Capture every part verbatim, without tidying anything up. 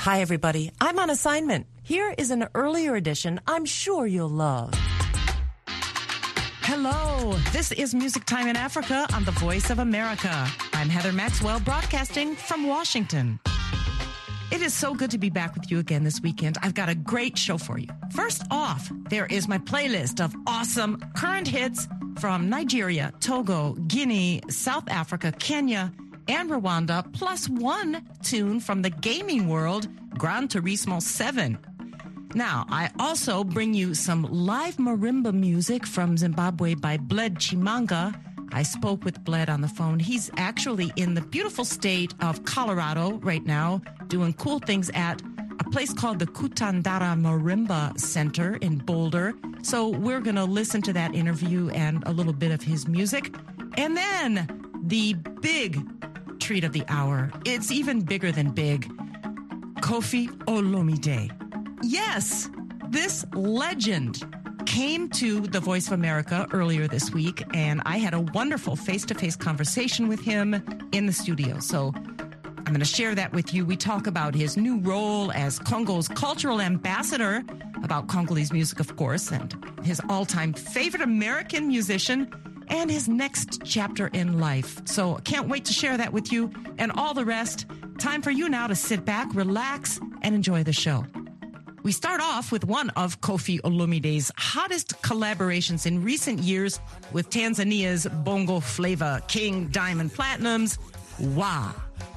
Hi, everybody. I'm on assignment. Here is an earlier edition I'm sure you'll love. Hello, this is Music Time in Africa on the Voice of America. I'm Heather Maxwell, broadcasting from Washington. It is so good to be back with you again this weekend. I've got a great show for you. First off, there is my playlist of awesome current hits from Nigeria, Togo, Guinea, South Africa, Kenya, and Rwanda, plus one tune from the gaming world, Gran Turismo seven. Now, I also bring you some live marimba music from Zimbabwe by Bled Chimanga. I spoke with Bled on the phone. He's actually in the beautiful state of Colorado right now, doing cool things at a place called the Kutandara Marimba Center in Boulder. So we're going to listen to that interview and a little bit of his music. And then the big treat of the hour. It's even bigger than big. Koffi Olomide. Yes, this legend came to the Voice of America earlier this week, and I had a wonderful face-to-face conversation with him in the studio. So I'm going to share that with you. We talk about his new role as Congo's cultural ambassador, about Congolese music, of course, and his all-time favorite American musician, and his next chapter in life. So can't wait to share that with you and all the rest. Time for you now to sit back, relax, and enjoy the show. We start off with one of Koffi Olomide's hottest collaborations in recent years with Tanzania's bongo flavor king Diamond Platnumz, Wa.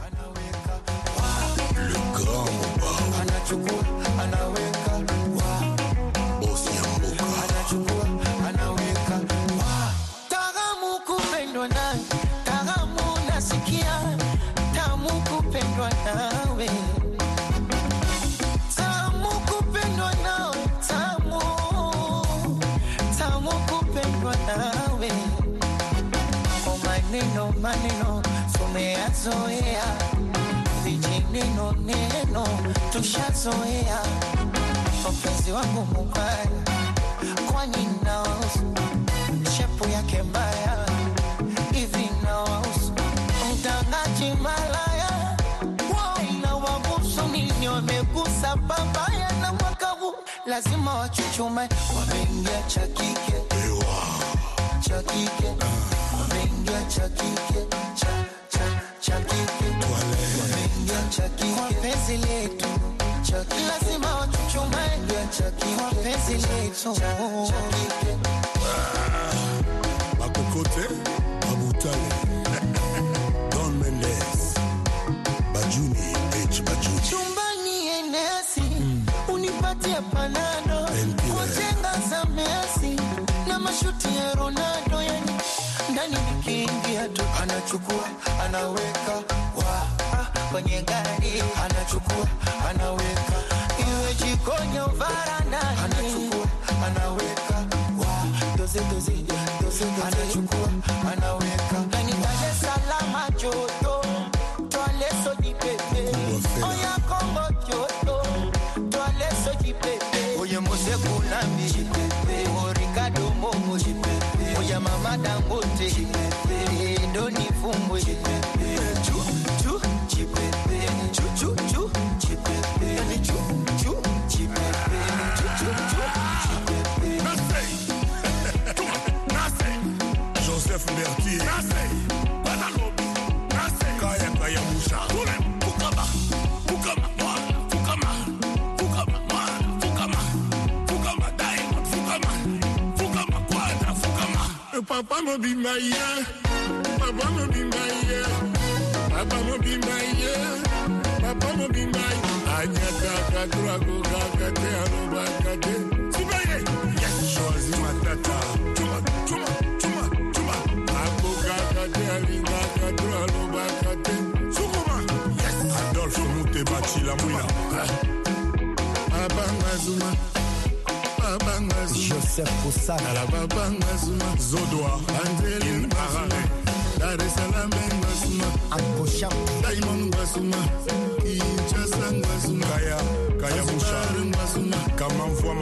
Maneno maneno tumeyazoea, vijineno neno tushazoea. Mpenzi wangu mubaya, kwani naosu shepu yake mbaya hivi naosu mtangaji malaya na wabusu nini wamegusa babaya na mwaka huu lazima wachuchume wameingia cha kike cha kike wameingia cha kike cha cha cha kike wameingia cha kike kwa penzi letu cha kike lazima wachuchume cha kike kwa penzi letu cha kike Makokote Mabutale Don Mendes Bajuni H Bajuni chumbani enesi mm. unipatie panado kujenga za Messi na mashuti ya Ronaldo yani ndani nikiingia tu anachukua anaweka wa kwenye gari anachukua anaweka iwe jikoni au varandani anachukua anaweka wa doze doze doze anachukua anaweka ndani Dar es Salaam joto toale soji pepe oya Kongo joto toale soji pepe oye mose kulami pepe o Ricardo Momo pepe oya mama Dangote pepe ndo ni fumbwe pepe chu chu pepe chu chu chu pepe ni chu chu pepe chu chu chu pepe Joseph Bertier Nasei Badalobi Nasei Kaya Kaya Musha Fukama Fukama Fukama Fukama Fukama Fukama Diamond Fukama Fukama Quadra Fukama Papa mo bimba ye Papa mo bimba ye Papa mo bimba ye Papa mo bimba ye Anyata kadrago kakate aroba kate Sibaye Yes Shozi matata Chuma Chuma Chuma Chuma Ako kakate alinga kadra aroba kate Sukuma Yes Adolphe Mute Bachi la Mouina Abanga Zuma Abanga Zuma Joseph Poussana La Babanga Zuma Zodoa Angelin Arare Dar es Salaam Zuma Ankosham Diamond Zuma Kinshasa Zuma Kaya Kaya Musha Zuma Kamamfwama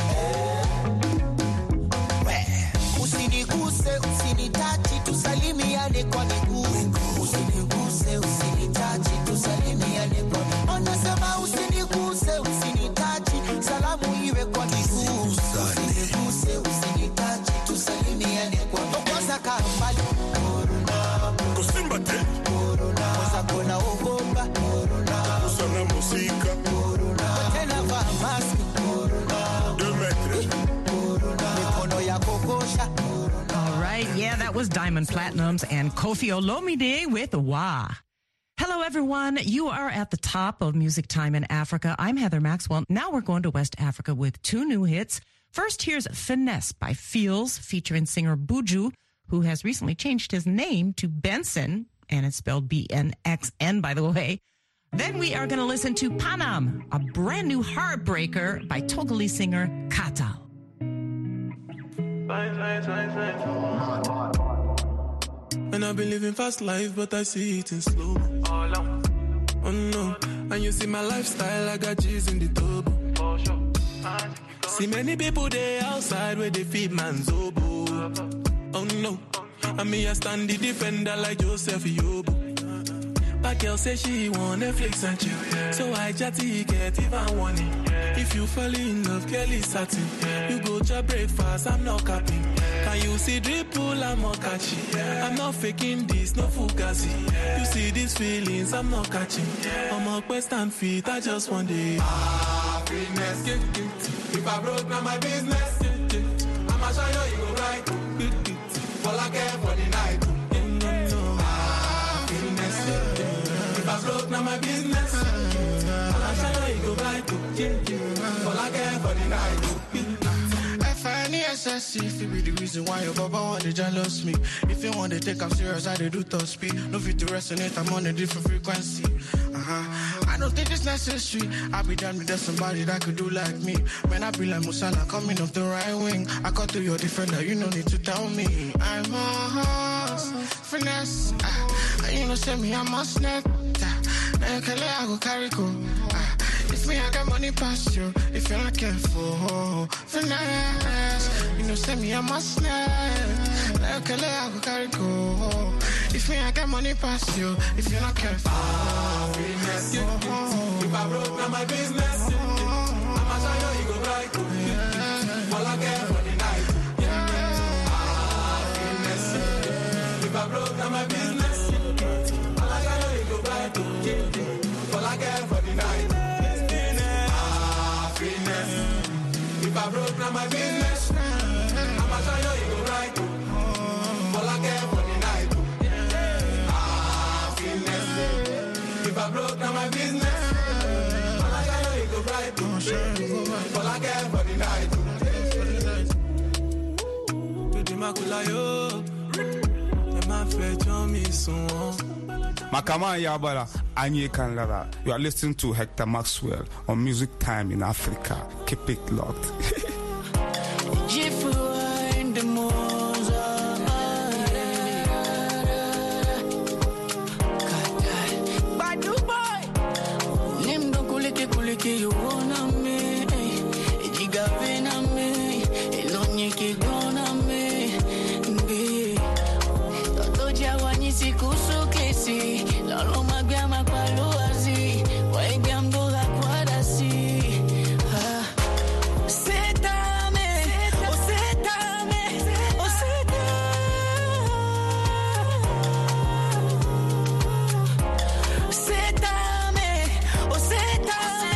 usiniguse usinitachi tusalimia Yeah, that was Diamond Platnumz and Koffi Olomide with Wah. Hello, everyone. You are at the top of Music Time in Africa. I'm Heather Maxwell. Now we're going to West Africa with two new hits. First, here's Finesse by Feels, featuring singer Buju, who has recently changed his name to Benson, and it's spelled B N X N, by the way. Then we are going to listen to Panam, a brand new heartbreaker by Togolese singer Katal. And I've been living fast life, but I see it in slow. Oh no, and you see my lifestyle, I got G's in the tub. See many people there outside where they feed man's oboe. Oh no, and me I stand the defender like Joseph Yobo. But girl say she want Netflix and chill, yeah. So I chatty get even one it. Yeah. If you fall in love, girl is satin. Yeah. You go to breakfast, I'm not capping. Yeah. Can you see dripple, I'm not catching. Yeah. I'm not faking this, no fugazi. Yeah. You see these feelings, I'm not catching. Yeah. I'm a quest and feet, I just want it. Happiness, if I broke, now my business. I'ma show you, you go right. All I care for the night. If I broke, now my business. All I shall you go right to. All I care for the night. F I N E S S C, if it be the reason why your baba want to jealous me. If you want to take I'm serious, I do top speed. No fit to resonate, I'm on a different frequency. Uh-huh. I don't think it's necessary. I be done with somebody that could do like me. Man, I be like Musala coming off the right wing. I cut to your defender, you no need to tell me. I'm a horse, finesse. Uh, you know, say me, I'm a snap. Now you can let I go carry go. Uh, if me, I got money past you. If you're not careful, finesse. You know, say me, I'm a snap. Now you can let I go carry go. If me, I got money past you. If you're not careful, ah, finesse. If I broke, now my business. I'ma show you, you go right. All I care for the night. Ah, finesse. If I broke, now my business. All I show you, you go right. All I care for the night. Ah, finesse. If I broke, now my business. I'ma show you, you go right. All I care for the night. If I broke down my business, all I got you go right. All I care for the night. Makama Yabara, Anye Kanlara. You are listening to Hector Maxwell on Music Time in Africa. Keep it locked. You wanna me, you got pain on me, you don't need to go on me. Toto Jawani Sikusu Kesi, La Roma Gama Paluazi, Why Gambo La Quadasi. Setame, oh setame, oh setame. Setame, oh setame.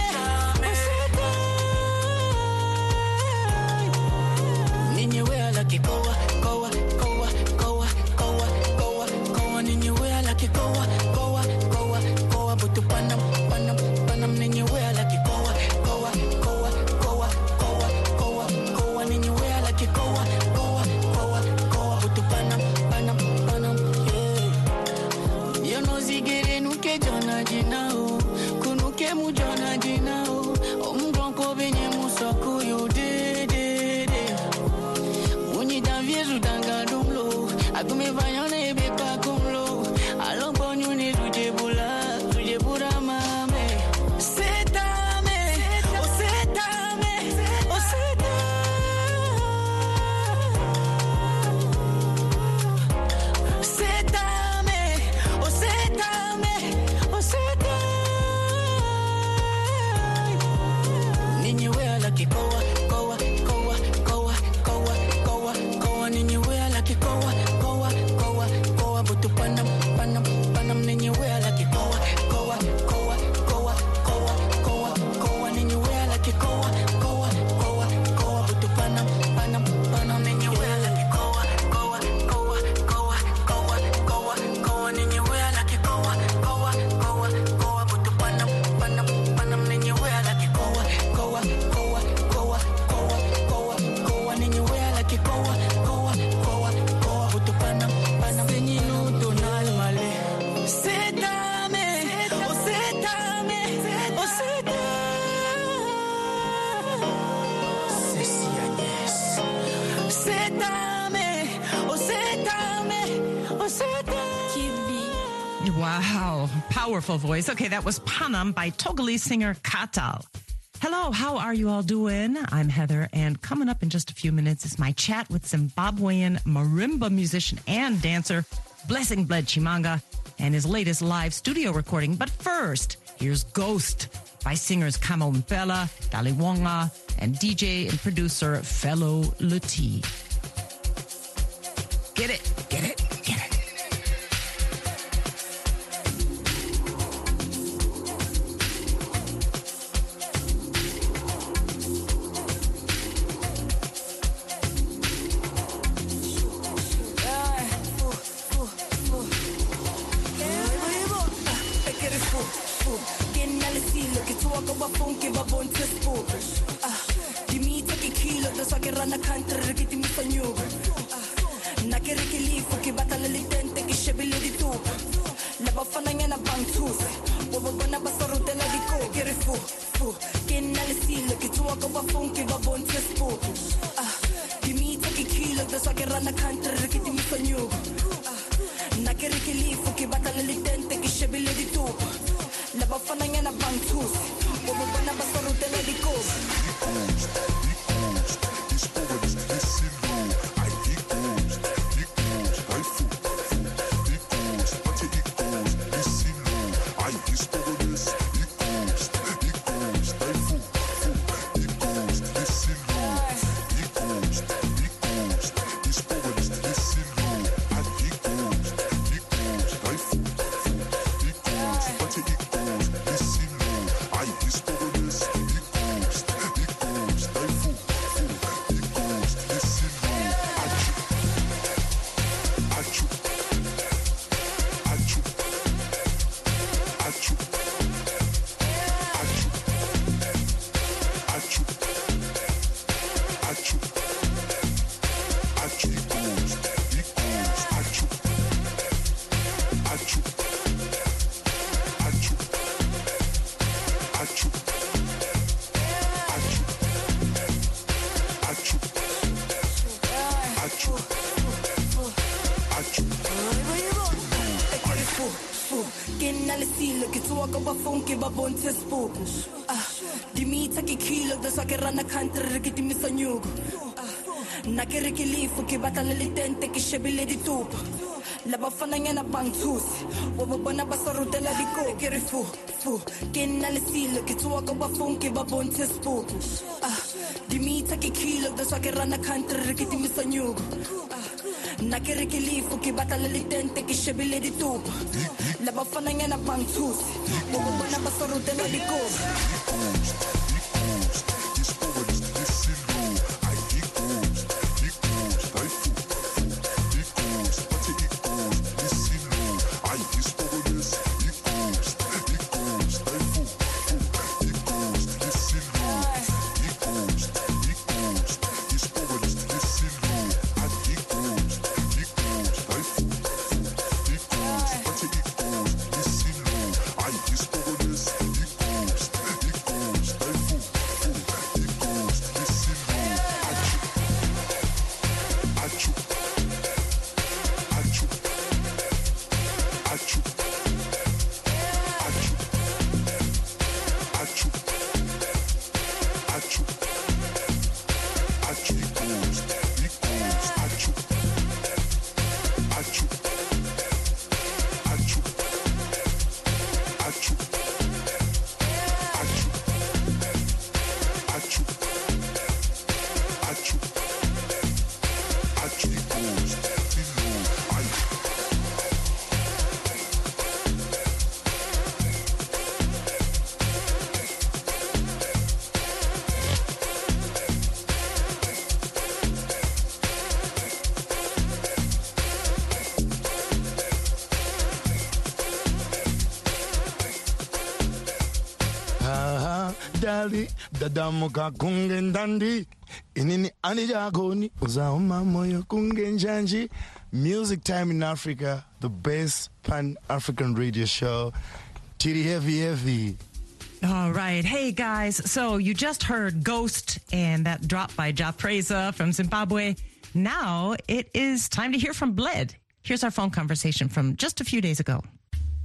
Koa, koa, koa, koa, koa, koa, koa, ninyo wea laki koa, koa, koa, koa, butu panam, panam, panam, ninyo wea laki koa, koa, koa, koa, koa, koa, koa, ninyo wea laki koa, koa, koa, koa, butu panam, panam, panam, yeah. Yo no zigere nuke jona jinao, kunuke mu jona jinao, omgonko benye musoku yo de de de. Danga dumlo, akume vayone be pa kumlo. Along ponyu ni tuje bula, tuje bura mame. Setame, oh setame, oh setame. Setame, oh setame, oh setame. Ninyo wea laki koa, koa, koa, koa, koa, koa. Ninyo wea laki koa, koa, koa. Wow, powerful voice. Okay, that was Panam by Togolese singer Katal. Hello, how are you all doing? I'm Heather, and coming up in just a few minutes is my chat with Zimbabwean marimba musician and dancer Blessing Bled Chimanga and his latest live studio recording. But first, here's Ghost by singers Kamo Mpela, Daliwonga, and D J and producer Fellow Luti. Get it, get it, get it. Nakirikilifu kibatala litente kishebile ditupa la bafana ngena bangthusi wabona basarutela diko kirifu fu kena lesilo kitwa ko bafunki babonte spu ah dimita kikilo dasakirana country kitimisa nyugo nakirikilifu kibatala litente kishebile ditupa la bafana ngena bangthusi wabona basarutela diko Dali dadamuka kungendandi inini anijagoni uzauma moyo kungenjanji. Music Time in Africa, the best pan-African radio show. Titty heavy heavy. All right. Hey, guys. So you just heard Ghost and that drop by Ja Preza from Zimbabwe. Now it is time to hear from Bled. Here's our phone conversation from just a few days ago.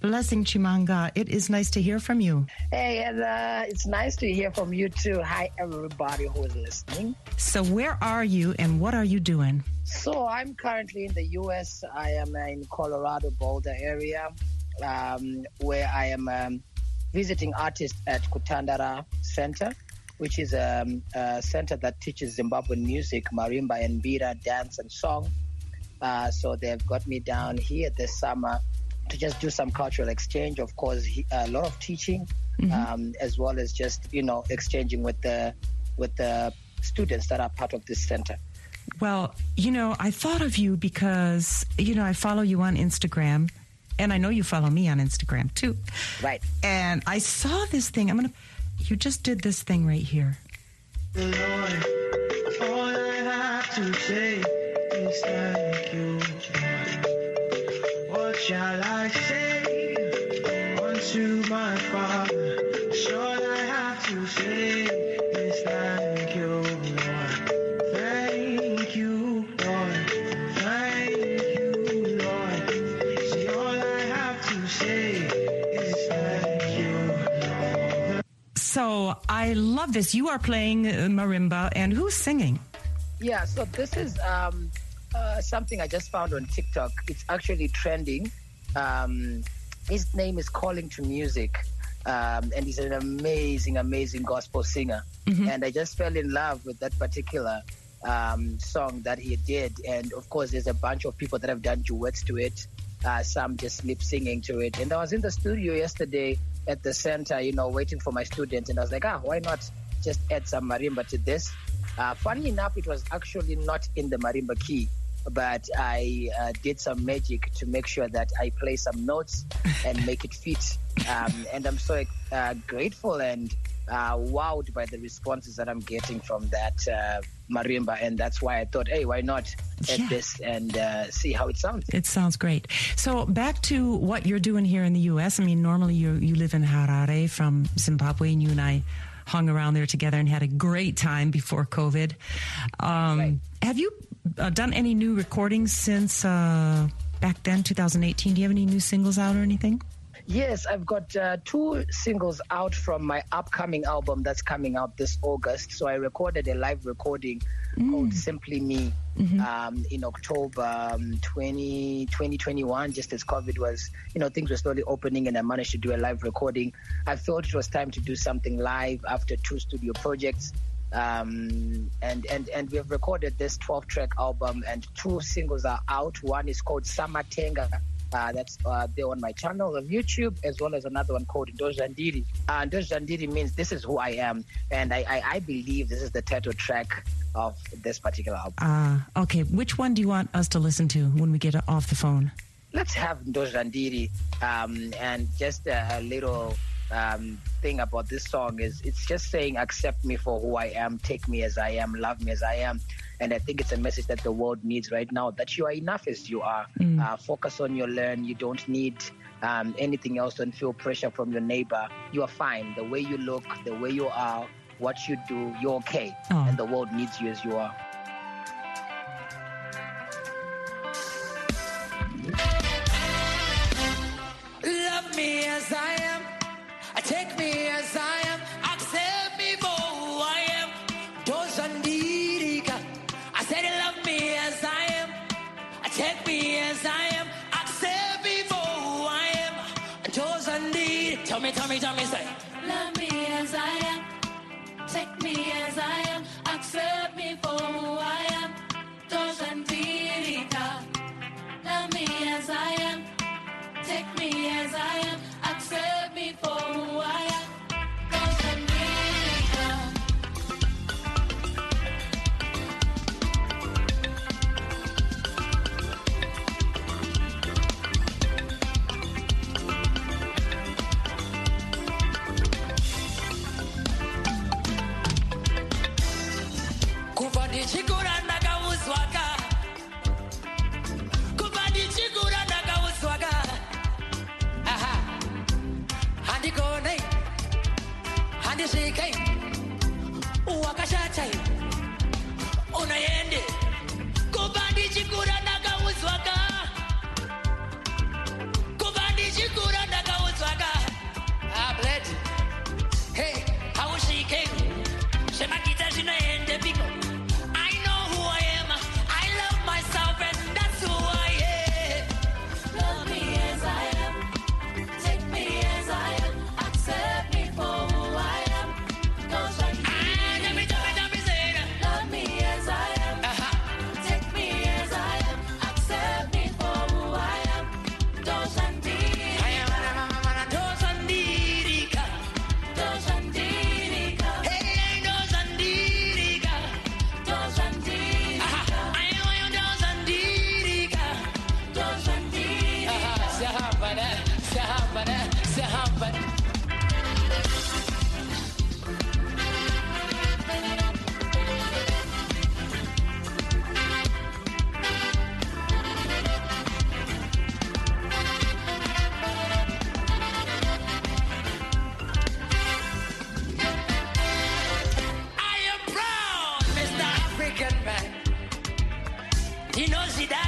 Blessing Chimanga, it is nice to hear from you. Hey, and uh, it's nice to hear from you too. Hi, everybody who is listening. So where are you and what are you doing? So I'm currently in the U S. I am in Colorado Boulder area, um, where I am um, visiting artists at Kutandara Center, which is um, a center that teaches Zimbabwean music, marimba and mbira, dance and song. Uh, so they've got me down here this summer to just do some cultural exchange, of course, he, a lot of teaching, mm-hmm. um, as well as just, you know, exchanging with the with the students that are part of this center. Well, you know, I thought of you because, you know, I follow you on Instagram, and I know you follow me on Instagram too. Right. And I saw this thing. I'm going to, you just did this thing right here. Lord, all I have to say is thank you, Lord. What shall I say unto my Father? All I have to say is thank you, Lord. Thank you, Lord. Thank you, Lord. See, all I have to say is thank you, Lord. So I love this. You are playing uh, marimba, and who's singing? Yeah, so this is um, uh, something I just found on TikTok. It's actually trending. Um, his name is Calling to Music, um, and he's an amazing, amazing gospel singer. Mm-hmm. And I just fell in love with that particular um, song that he did. And of course, there's a bunch of people that have done duets to it, uh, some just lip singing to it. And I was in the studio yesterday at the center, you know, waiting for my students, and I was like, ah, why not just add some marimba to this? Uh, funny enough, it was actually not in the marimba key, but I uh, did some magic to make sure that I play some notes and make it fit. Um, and I'm so uh, grateful and uh, wowed by the responses that I'm getting from that uh, marimba. And that's why I thought, hey, why not add yeah. this and uh, see how it sounds? It sounds great. So back to what you're doing here in the U S. I mean, normally you you live in Harare from Zimbabwe, and you and I hung around there together and had a great time before COVID. Um, right. Have you uh, done any new recordings since uh, back then, two thousand eighteen? Do you have any new singles out or anything? Yes, I've got uh, two singles out from my upcoming album that's coming out this August. So I recorded a live recording mm. called Simply Me mm-hmm. um, in October um, twenty twenty-one, just as COVID was, you know, things were slowly opening, and I managed to do a live recording. I felt it was time to do something live after two studio projects. Um, and, and, and we have recorded this twelve track album, and two singles are out. One is called Samatenga. Uh, that's uh, there on my channel on YouTube, as well as another one called Ndozhandiri. Uh, Ndozhandiri means this is who I am, and I, I, I believe this is the title track of this particular album. Ah, uh, okay. Which one do you want us to listen to when we get off the phone? Let's have Ndozhandiri, um, and just a, a little um, thing about this song is it's just saying, accept me for who I am, take me as I am, love me as I am. And I think it's a message that the world needs right now, that you are enough as you are. Mm. Uh, focus on your learn. You don't need um, anything else. Don't feel pressure from your neighbor. You are fine. The way you look, the way you are, what you do, you're okay. Oh. And the world needs you as you are. Love me as I am. Take me as I am. Accept me for who I am. Ndozhandirika. I said love me as I am. Take me as I am. Accept me for who I am. Ndozhandirika. Tell me, tell me, tell me, say. Love me as I am. Take me as I am. Accept me for who I am. Ndozhandirika. Love me as I am. Take me as I am. Accept me for who I am. Chikura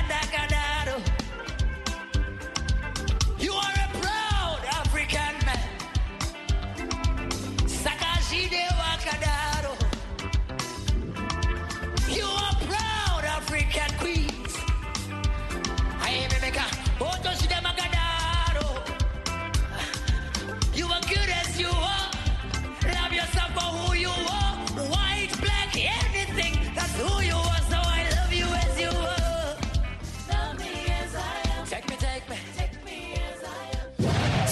Adagadado. You are a proud African man. Sakajide Wakadado. You are proud African queens. I am Emeka. Otoshide Magadado. You are good as you are. Love yourself for who you are. White, black, anything. That's who you are. So I love you as you are. Love me as I am. Take me, take me. Take me as I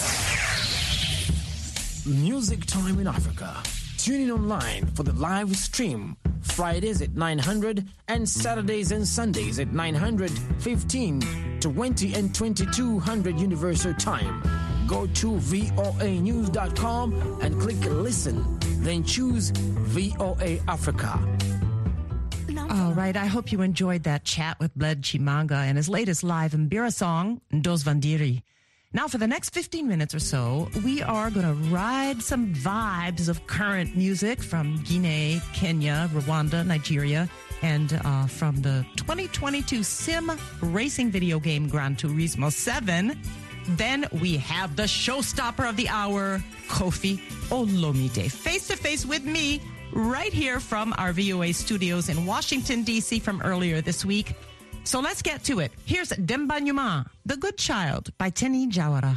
am. Music Time in Africa. Tune in online for the live stream. Fridays at nine hundred and Saturdays and Sundays at nine hundred, fifteen, twenty, and twenty-two hundred Universal Time. Go to V O A news dot com and click listen. Then choose V O A Africa. All right, I hope you enjoyed that chat with Bled Chimanga and his latest live Mbira song, Ndozvandiri. Now, for the next fifteen minutes or so, we are going to ride some vibes of current music from Guinea, Kenya, Rwanda, Nigeria, and uh, from the twenty twenty-two Sim racing video game Gran Turismo seven. Then we have the showstopper of the hour, Kofi Olomide, face-to-face with me right here from our V O A studios in Washington, D C from earlier this week. So let's get to it. Here's Demba Nyuma, The Good Child by Teni Jawara.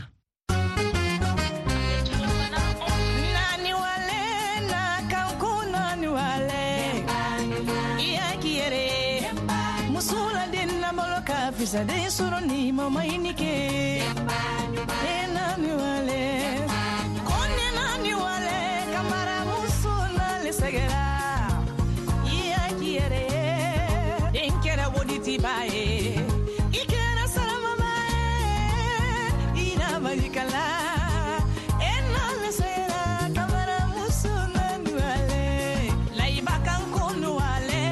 Bae, ikera salama bae, ina magikala, ena lesera kamara musuna nuale, laiba kankunu ale.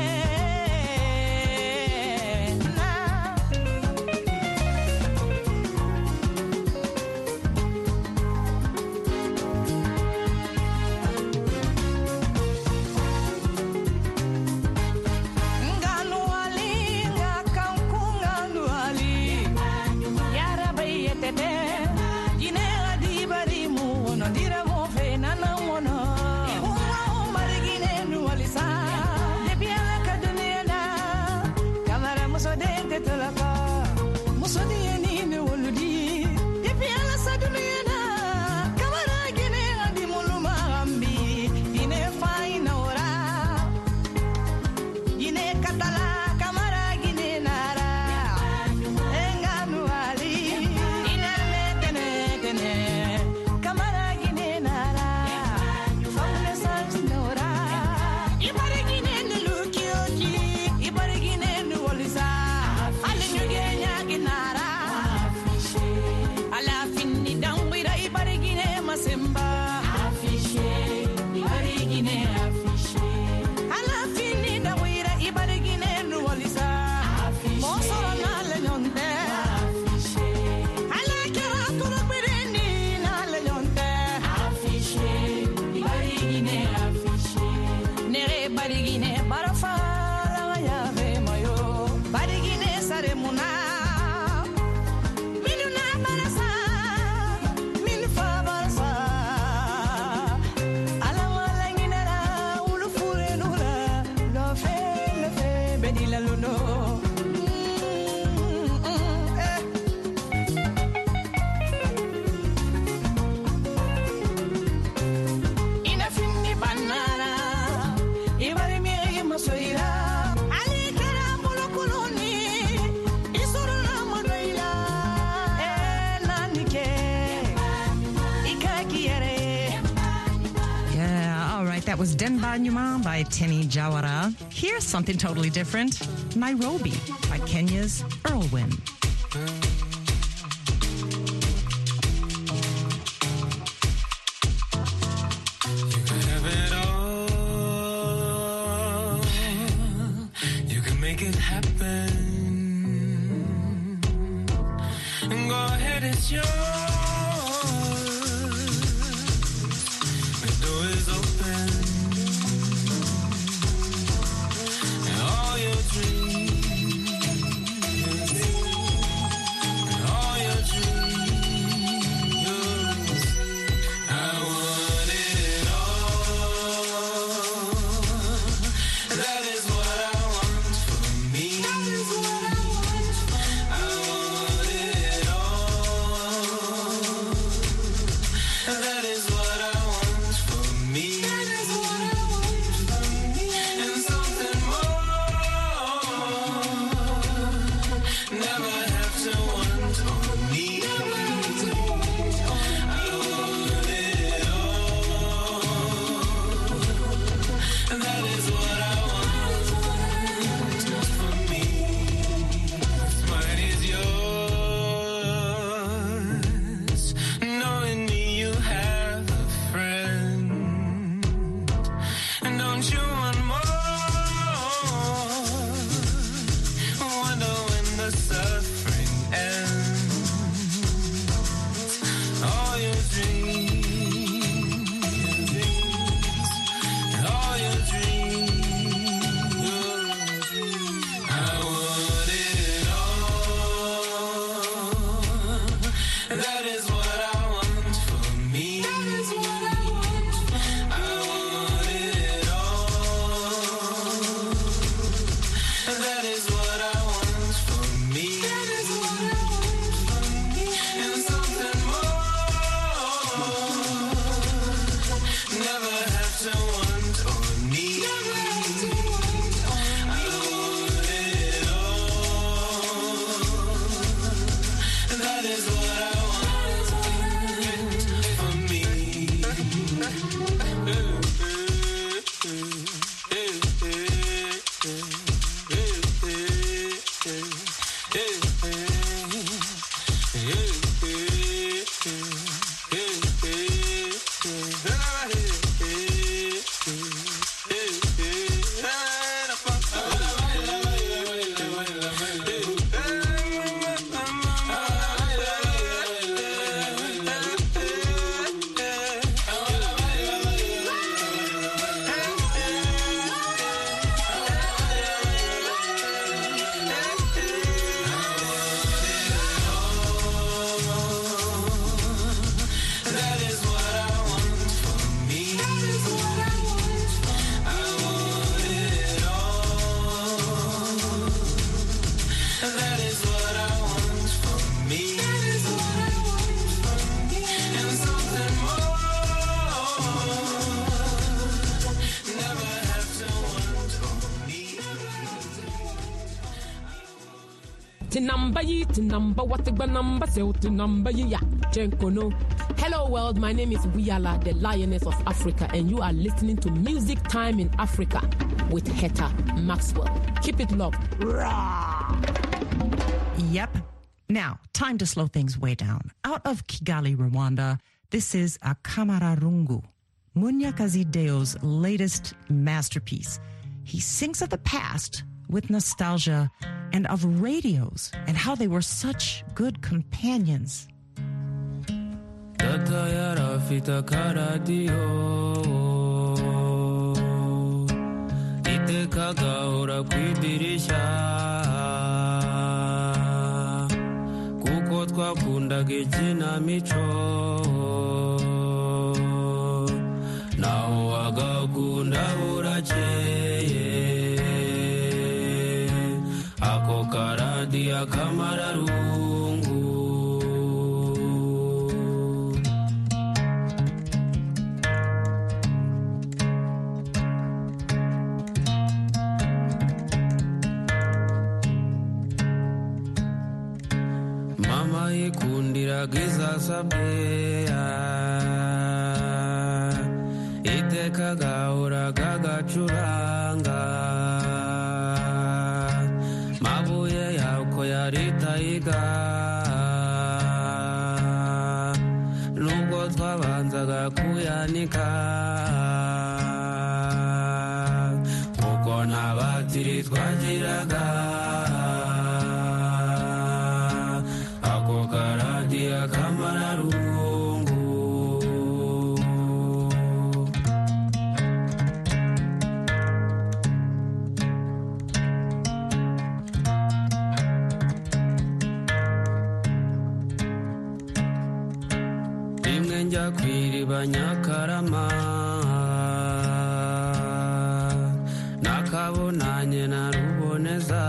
That was Demba Nyuma by Teni Jawara. Here's something totally different. Nairobi by Kenya's Erlwin. You can have it all. You can make it happen. And go ahead, it's yours. The door is open. And all your dreams is what I want for me. Number what the number say to number ya Jenkono. Hello world, my name is Wiyala, the Lioness of Africa, and you are listening to Music Time in Africa with Heather Maxwell. Keep it locked. Rah! Yep. Now, time to slow things way down. Out of Kigali, Rwanda, this is Akamararungu, Munyakazi Deo's latest masterpiece. He sings of the past with nostalgia and of radios and how they were such good companions. Tata yarafita karadio iteka gahora kwidirisha kuko twakundaga ikinamico naho wagakunda burakeye ako karadia Kamararungu. Mama yikundiraga izasabweya iteka gahora gagacuranga mabuye yako yaritayiga nubwo twabanzaga kuyanika kuko nta batiri twagiraga ako karadia Kamararungu. Rimwe njya kwiriba Nyakarama nakabonanye na Ruboneza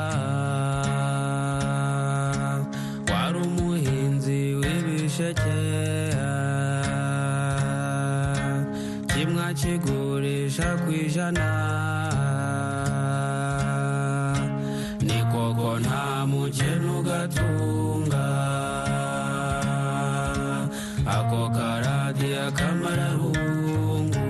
wari umuhinzi w'ibisheke kimwe kigurisha ku ijana ni koko nta mukene ugatunga ako karadia Kamararungu.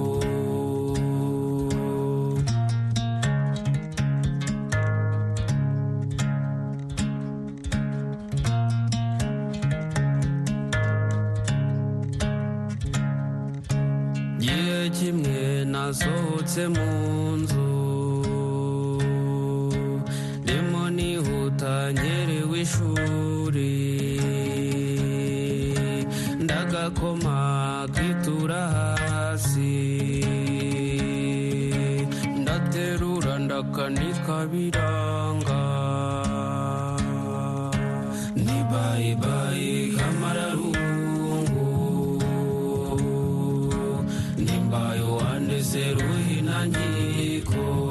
Gihe kimwe nasohotse mu nzu ndimo nihuta nkerewe ishuri ndagakoma kitura hasi ndaterura ndakanika biranga ni bye bye Kamararungu nimbayo wandese ruhina nkiko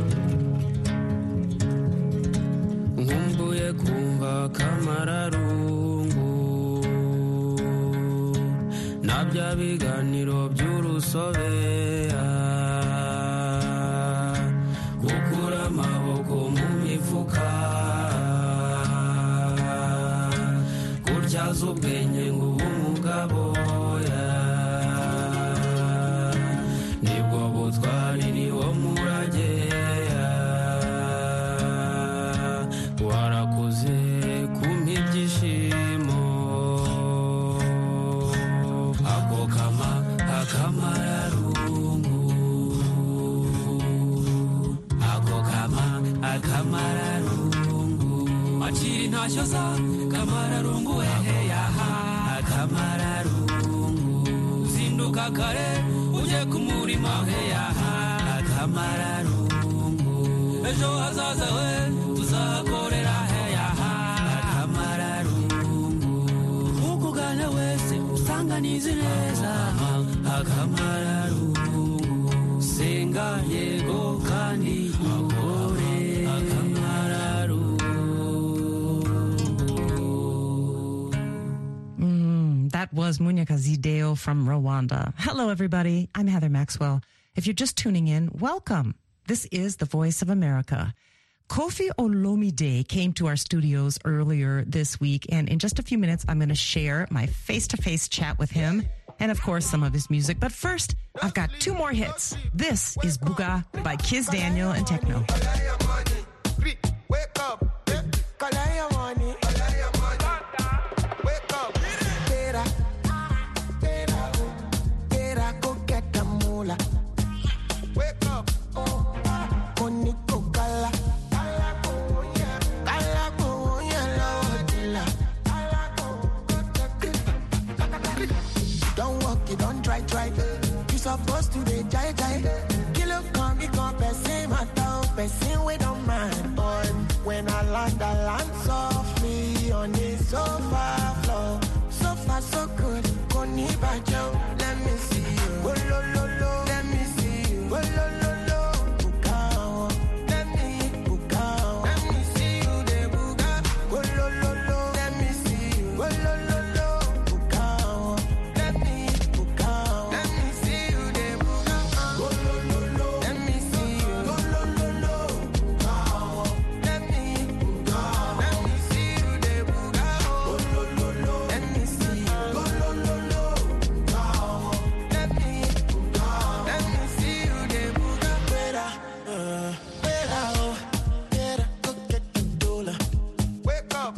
nkumbuye kumva Kamararungu nabya biganiro by'urusobe gukura amaboko mu mifuka gutyaza ubwenge ngo ube umugabo nibwo butwari ni wo murage warakoze kumpa ibyishimo ako kama akamararungu ako kama akamararungu akiri ntacyo za kamararungu wehe yaha akamararungu uzinduka kare uje ku murima he yaha akamararungu ejo hazaza we tuzakorera he yaha akamararungu ukugana wese usanga nizi neza akamararungu senga yego kandi akore That was Munyakazi Deo from Rwanda. Hello, everybody. I'm Heather Maxwell. If you're just tuning in, welcome. This is the Voice of America. Kofi Olomide came to our studios earlier this week, and in just a few minutes, I'm going to share my face-to-face chat with him and, of course, some of his music. But first, I've got two more hits. This is Buga by Kiz Daniel and Techno. Wake up. Supposed to be jai jai. Kilo come, me come, person my town, person we don't mind. But when I land, I land softly on the sofa floor. So far, so good. Koni bajo, let me see you. Oh, lo, lo, lo. Let me see you. Oh, lo, lo, lo. Bukao. Let me bukao. Let me see you, de buga. Oh, lo, lo, lo. Let me see you. Oh, lo, lo, lo. Bukao. Let me bukao. Let me see you, de buga. Oh, lo, lo, lo. Let me see you. Oh, lo, lo, lo. Bukao. Let me bukao. Let me see you, de buga. Oh, lo, lo, lo. Let me see you. Oh, lo, lo, lo. Bukao. Let me bukao. Let me see you, de buga. Better, uh, better, oh, better go get the dollar. Wake up.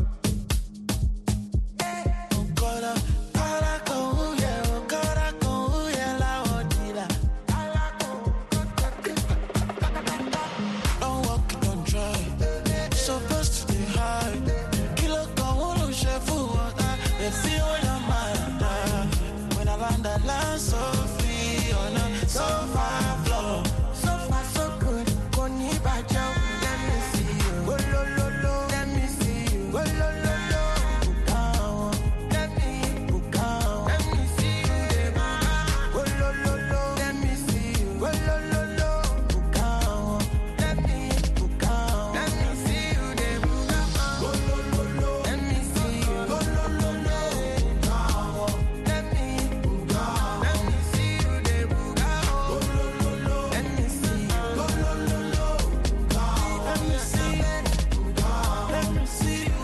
Don't walk it, don't try. Supposed to stay high. Kilo come on, chef water. They see when I'm mad. When I land, I land so free on a sofa floor. So far, so good. Koni bajo, let me see you. Oh, lo, lo, lo. Let me see you. Oh, lo, lo, lo. Bukao. Let me bukao. Let me see you, de buga. Oh, lo, lo, lo. Let me see you. Oh, lo, lo, lo. Bukao. Let me bukao. Let me see you, de buga. Oh, lo, lo, lo. Let me see you. Oh, lo, lo, lo. Bukao. Let me bukao. Let me see you, de buga. Oh, lo, lo, lo. Let me see you. Oh, lo, lo, lo. Bukao. Let me see you. Bukao. Let me see you.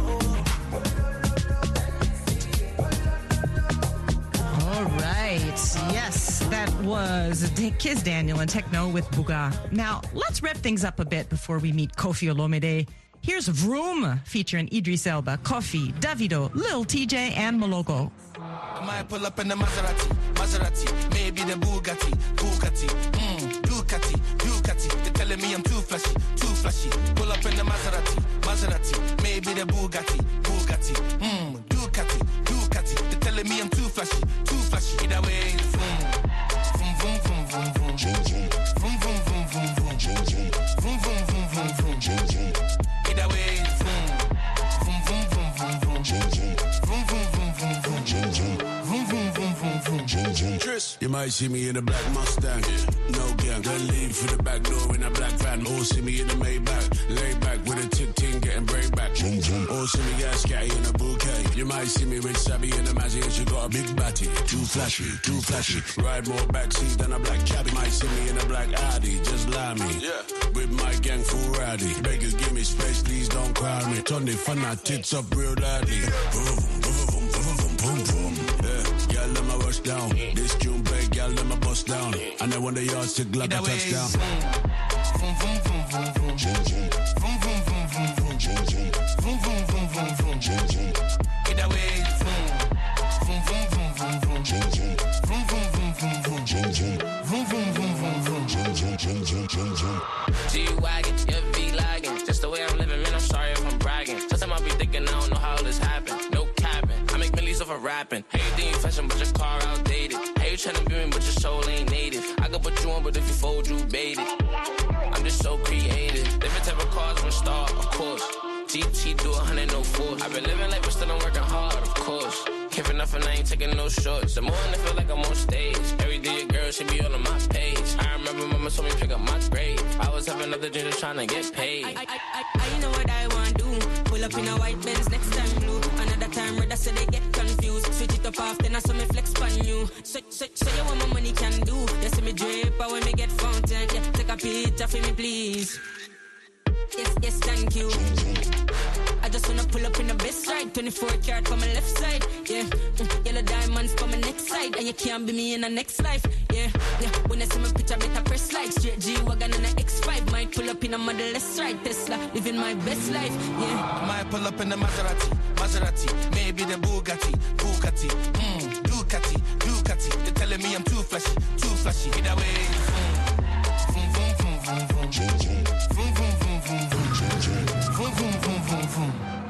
All right. Yes, that was Kiz Daniel and Techno with Buga. Now, let's wrap things up a bit before we meet Kofi Olomide. Here's Vroom featuring Idris Elba, Kofi, Davido, Lil T J, and Moloko. I might pull up in the Maserati, Maserati, maybe the Bugatti, Bugatti, mm, Ducati, Ducati. They're telling me I'm too flashy, too flashy. Pull up in the Maserati, Maserati, maybe the Bugatti, Bugatti, mm, Ducati, Ducati. They're telling me I'm too flashy, too flashy. Either way, vroom, vroom, vroom, vroom, vroom, vroom, vroom, vroom, vroom, vroom, vroom, vroom, vroom, vroom, vroom, vroom, vroom. Either way, vroom, vroom, vroom, vroom, vroom, vroom, vroom, vroom, vroom, vroom, vroom, vroom, vroom, vroom, vroom, vroom, vroom, vroom. this. You might see me in a black Mustang, no gang. Then leave for the back door in a black van. Or see me in a Maybach, lay back with a tick ting getting break back. Or see me get scatty in a bouquet. You might see me with Sabby in a Mazzy and she got a big batty. Too flashy, too flashy. Ride more backseat than a black cabbie. Might see me in a black Audi, just lie me. Yeah. With my gang full rowdy. Beggars give me space, please don't cry me. Turn the fun out tits up real loudly. Boom, boom, boom, boom, boom, boom, boom. Yeah, girl, let my rush down. This tune break, girl, let my bust down. And then when the yards tick like a touchdown. Vroom, vroom, vroom, vroom, vroom. Vroom, vroom, vroom, vroom, vroom. Vroom, vroom, vroom, vroom, vroom. Either way, vroom. Vroom, vroom, vroom, vroom, vroom. Vroom, vroom, vroom, vroom, vroom. Vroom, vroom, vroom, vroom, vroom. G-Wagon, yeah, V-Lagging. Just the way I'm living, man, I'm sorry if I'm bragging. Sometimes I be thinking I don't know how this happened. No capping, I make millions off of rapping. Hey, you think you fashion, but your car outdated. Hey, you tryna be me, but your soul ain't native. I can put you on, but if you fold, you bait it. I'm just so creative. Different type of cars, I'm a star, of course. G T do a hundred, no force. I've been living life, but still I'm working hard, of course. Can't for nothing, I ain't taking no shorts. The more I feel like I'm on stage. Every day your girl should be all on my page. I remember mama told me pick up my grade. I was having another dream just trying to get paid. I, I, I, I know what I want to do. Pull up in a white Benz, next time blue. Another time red, so they get confused. Switch it up often, I saw me flex on you. So, so, so you want my money can do. You see me drip, but when me get fountain. Yeah, take a picture for me, please. Yes, yes, thank you. I just wanna pull up in the best ride. twenty-four karat for my left side. Yeah, mm, yellow diamonds for my next side. And you can't be me in the next life. Yeah, yeah. When I see my picture, better press like. Straight G-Wagon and the X five. Might pull up in a Model S ride. Tesla, living my best life. Yeah. Might pull up in the Maserati, Maserati. Maybe the Bugatti, Bugatti. Mmm, Ducati, Ducati. They're telling me I'm too flashy, too flashy. Either way, vroom, vroom, vroom, vroom, vroom, vroom. Vroom, vroom, vroom, vroom, vroom. Vroom, vroom, vroom, vroom, vroom.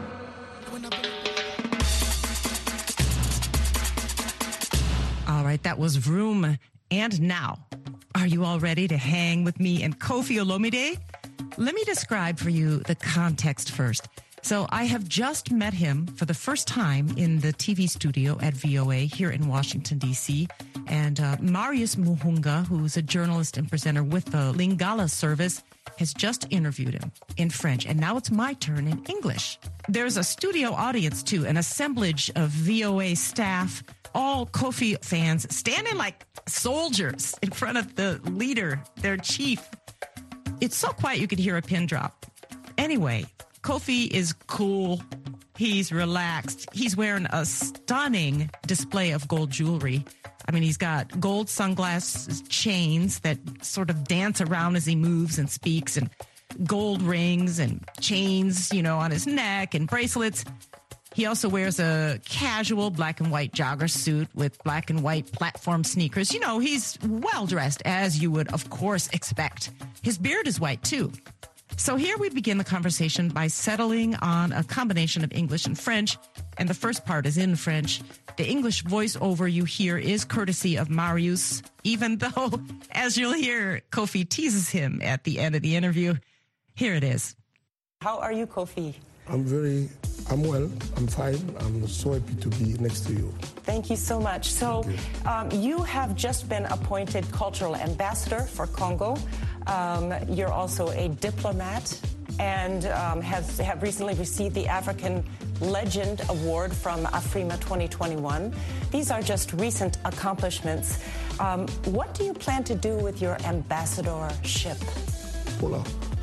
All right, that was Vroom. And now, are you all ready to hang with me and Kofi Olomide? Let me describe for you the context first. So I have just met him for the first time in the T V studio at V O A here in Washington, D C. And uh, Marius Muhunga, who's a journalist and presenter with the Lingala service, has just interviewed him in French. And now it's my turn in English. There's a studio audience, too, an assemblage of V O A staff, all Kofi fans, standing like soldiers in front of the leader, their chief. It's so quiet you could hear a pin drop. Anyway, Kofi is cool. He's relaxed. He's wearing a stunning display of gold jewelry. I mean, he's got gold sunglasses, chains that sort of dance around as he moves and speaks, and gold rings and chains, you know, on his neck and bracelets. He also wears a casual black and white jogger suit with black and white platform sneakers. You know, he's well dressed, as you would, of course, expect. His beard is white, too. So here we begin the conversation by settling on a combination of English and French, and the first part is in French. The English voiceover you hear is courtesy of Marius, even though, as you'll hear, Kofi teases him at the end of the interview. Here it is. How are you, Kofi? I'm very, I'm well, I'm fine. I'm so happy to be next to you. Thank you so much. So um, you have just been appointed cultural ambassador for Congo. Um, you're also a diplomat and um, have, have recently received the African Legend Award from Afrima twenty twenty-one. These are just recent accomplishments. Um, what do you plan to do with your ambassadorship? Hola.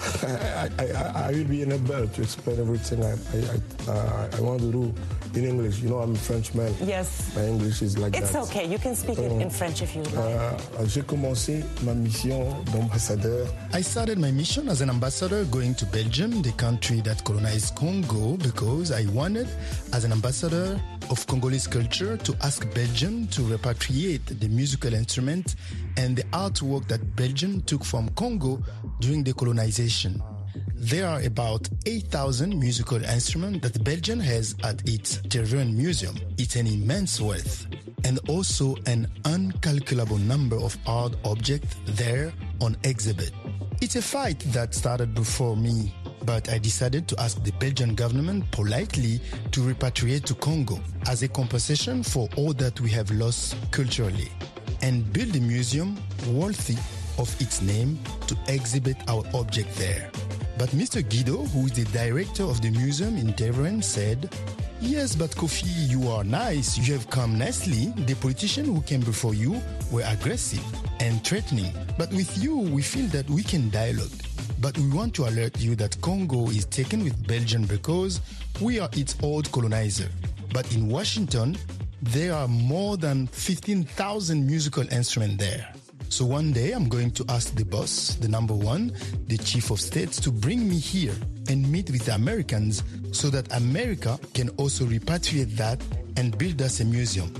I, I, I will be unable to explain everything I, I, I, uh, I want to do in English. You know, I'm a Frenchman. Yes. My English is like it's that. It's okay. You can speak it um, in French if you like. Uh, j'ai commencé ma mission d'ambassadeur. I started my mission as an ambassador going to Belgium, the country that colonized Congo, because I wanted, as an ambassador of Congolese culture, to ask Belgium to repatriate the musical instrument and the artwork that Belgium took from Congo during the colonization. There are about eight thousand musical instruments that Belgium has at its Tervuren Museum. It's an immense wealth, and also an incalculable number of art objects there on exhibit. It's a fight that started before me, but I decided to ask the Belgian government politely to repatriate to Congo as a compensation for all that we have lost culturally. and build a museum worthy of its name to exhibit our object there. But Mister Guido, who is the director of the museum in Tehran, said, "Yes, but Kofi, you are nice. You have come nicely. The politicians who came before you were aggressive and threatening. But with you, we feel that we can dialogue. But we want to alert you that Congo is taken with Belgium because we are its old colonizer. But in Washington, there are more than fifteen thousand musical instruments there. So one day I'm going to ask the boss, the number one, the chief of state, to bring me here and meet with the Americans so that America can also repatriate that and build us a museum."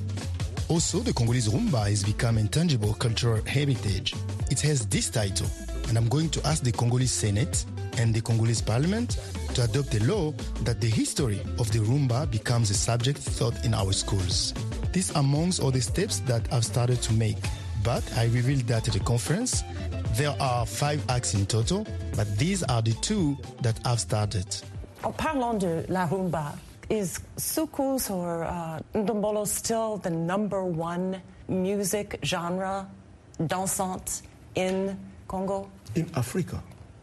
Also, the Congolese rumba has become intangible cultural heritage. It has this title, and I'm going to ask the Congolese Senate and the Congolese Parliament to adopt a law that the history of the rumba becomes a subject taught in our schools. This amongst all the steps that I've started to make. But I revealed that at the conference. There are five acts in total, but these are the two that I've started. En parlant de la rumba, is soukous or uh, ndombolo still the number one music genre, dansante, in Congo? In Africa.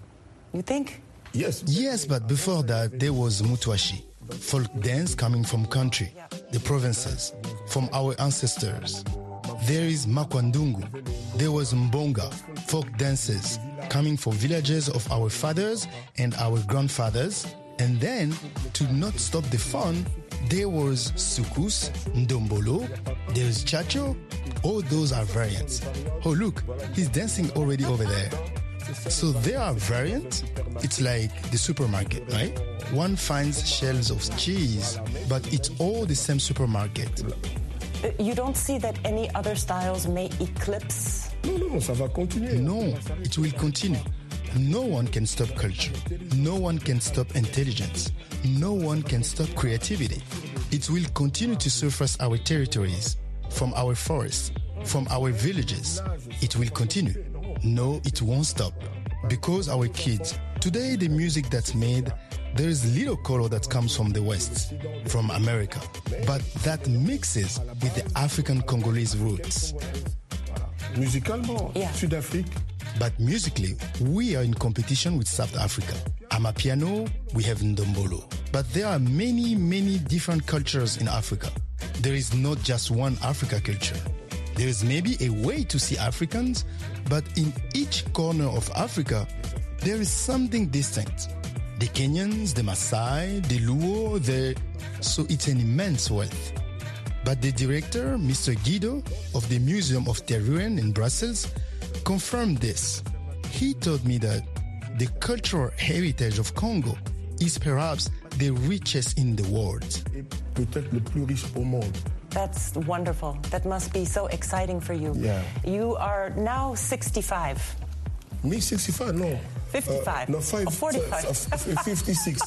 You think? Yes. Yes, but before that, there was Mutwashi, folk dance coming from country, the provinces, from our ancestors. There is Makwandungu. There was Mbonga, folk dances, coming from villages of our fathers and our grandfathers. And then, to not stop the fun, there was Soukous, Ndombolo, there's Chacho. All those are variants. Oh, look, he's dancing already over there. So there are variants. It's like the supermarket, right? One finds shelves of cheese, but it's all the same supermarket. You don't see that any other styles may eclipse? No, no, ça va continuer. No, it will continue. No one can stop culture. No one can stop intelligence. No one can stop creativity. It will continue to surface our territories, from our forests, from our villages. It will continue. No, it won't stop. Because our kids, today the music that's made, there is little color that comes from the West, from America, but that mixes with the African Congolese roots. Musicalement, yeah. Sud-Afrique. But musically, we are in competition with South Africa. Amapiano, we have Ndombolo. But there are many, many different cultures in Africa. There is not just one Africa culture. There is maybe a way to see Africans, but in each corner of Africa, there is something distinct. The Kenyans, the Maasai, the Luo, the... So it's an immense wealth. But the director, Mister Guido, of the Museum of Tervuren in Brussels, confirmed this. He told me that the cultural heritage of Congo is perhaps the richest in the world. Peut-être le plus riche au monde. That's wonderful. That must be so exciting for you. Yeah. You are now sixty-five. Me, sixty-five? No. fifty-five. Uh, no, five, oh, forty-five. Uh, uh, fifty-six.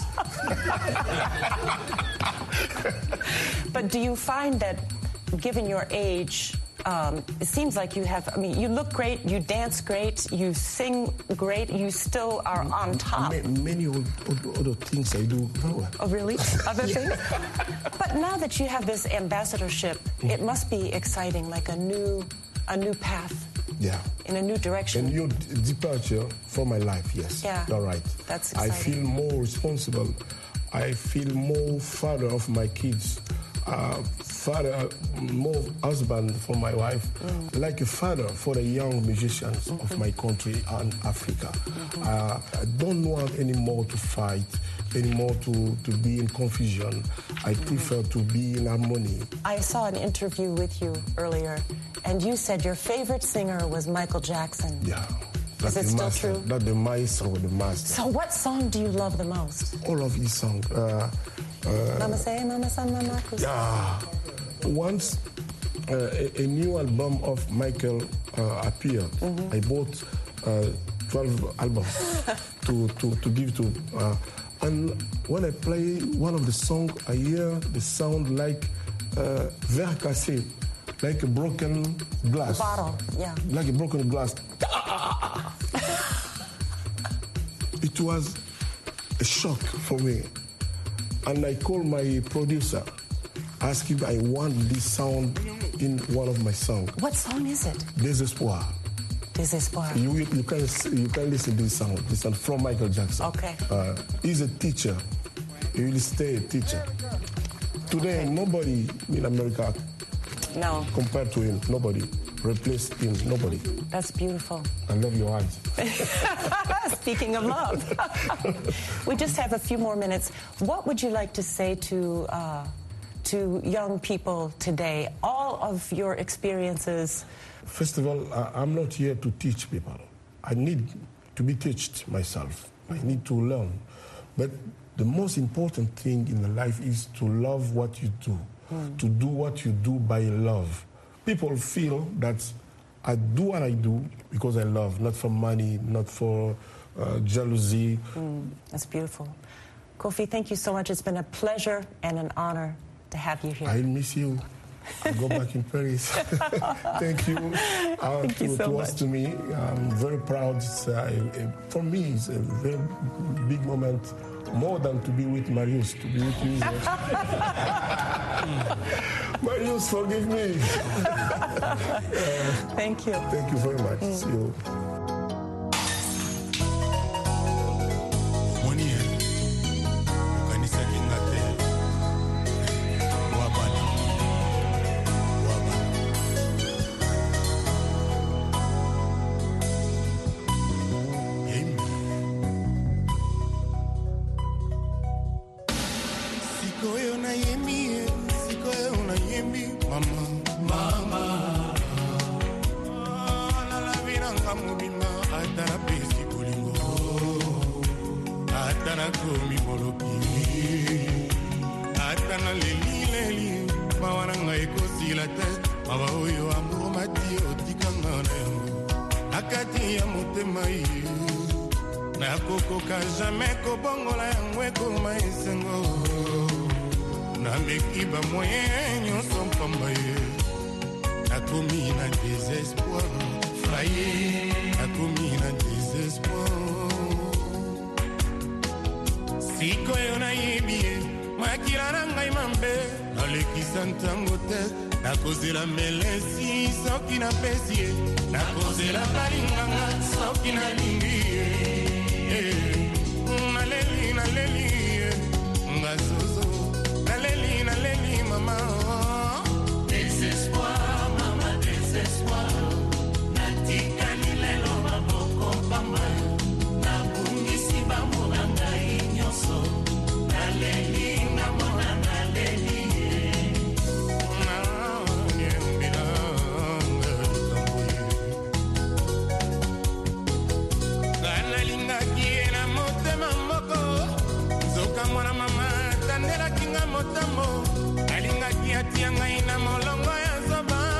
But do you find that, given your age, um, it seems like you have, I mean, you look great, you dance great, you sing great, you still are on top. Many other things I do. Oh, really? Other things? But now that you have this ambassadorship, it must be exciting, like a new, a new path. Yeah. In a new direction. A new d- departure for my life, yes. Yeah. All right. That's exciting. I feel more responsible. I feel more father of my kids. Uh, father, more husband for my wife. Mm. Like a father for the young musicians mm-hmm. of my country and Africa. Mm-hmm. Uh, I don't want anymore to fight, anymore to, to be in confusion. I mm-hmm. prefer to be in harmony. I saw an interview with you earlier, and you said your favorite singer was Michael Jackson. Yeah. Is it still master, true? That's the maestro, the master. So what song do you love the most? All of his songs. Uh, uh, Mama say, Mama say, Mama say. Yeah. Once uh, a, a new album of Michael uh, appeared, mm-hmm. I bought uh, twelve albums to, to, to give to... Uh, and when I play one of the songs, I hear the sound like uh, verre cassé, like a broken glass. A bottle, yeah. Like a broken glass. It was a shock for me. And I called my producer. ask him, I want this sound in one of my songs. What song is it? Désespoir. Désespoir. You, you, you, can, you can listen to this sound. This sound from Michael Jackson. Okay. Uh, he's a teacher. He will stay a teacher. Today, okay. Nobody in America no. compared to him. Nobody. Replaced him. Nobody. That's beautiful. I love your eyes. Speaking of love. We just have a few more minutes. What would you like to say to uh, to young people today? All of your experiences. First of all, I'm not here to teach people. I need to be taught myself. I need to learn. But the most important thing in the life is to love what you do. Mm. To do what you do by love. People feel that I do what I do because I love, not for money, not for uh, jealousy. Mm, that's beautiful. Kofi, thank you so much. It's been a pleasure and an honor to have you here. I miss you. I'll go back in Paris. Thank you. Uh, thank to, you so to much. us, to me, I'm very proud. It's, uh, a, for me, it's a very big moment. More than to be with Marius, to be with you. Marius, forgive me. uh, thank you. Thank you very much. Mm. See you. nakozela melesi soki na pesi nakozela balinganga soki nalingi naleli naleli ngazozo naleli naleli mama désespoir mama désespoir natikali lelo maboko pamba nabungisi bamona ngai nyonso naleli ngamona naleli mwana mama tandela kinga motambo alingaki atia ngai na molongo ya zoba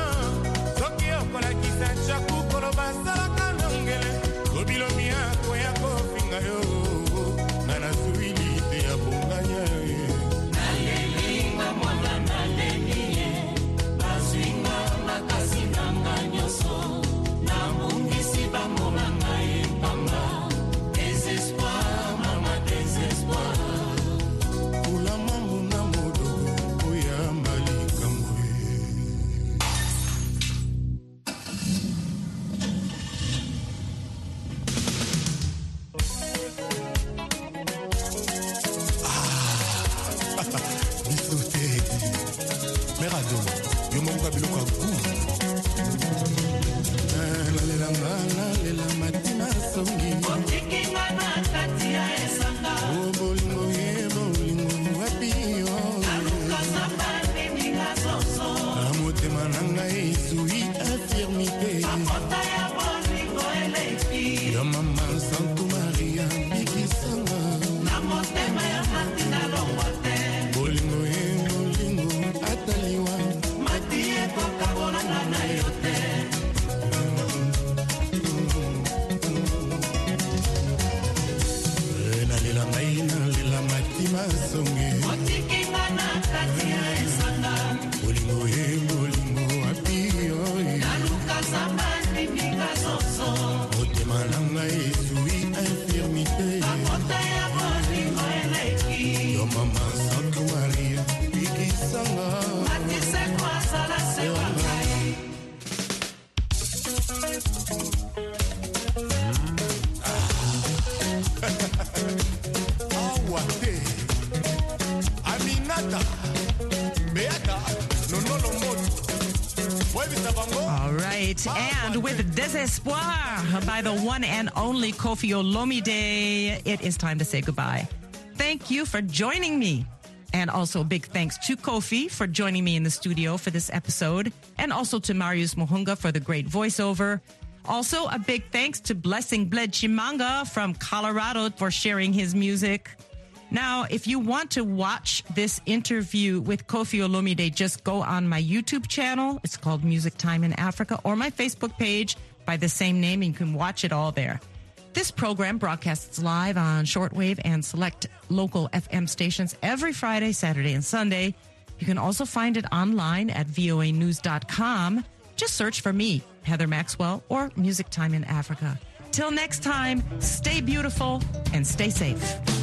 All right. And with Desespoir by the one and only Kofi Olomide, it is time to say goodbye. Thank you for joining me. And also a big thanks to Kofi for joining me in the studio for this episode. And also to Marius Muhunga for the great voiceover. Also a big thanks to Blessing Bled Chimanga from Colorado for sharing his music. Now, if you want to watch this interview with Kofi Olomide, just go on my YouTube channel. It's called Music Time in Africa, or my Facebook page by the same name, and you can watch it all there. This program broadcasts live on shortwave and select local F M stations every Friday, Saturday, and Sunday. You can also find it online at V O A news dot com. Just search for me, Heather Maxwell, or Music Time in Africa. Till next time, stay beautiful and stay safe.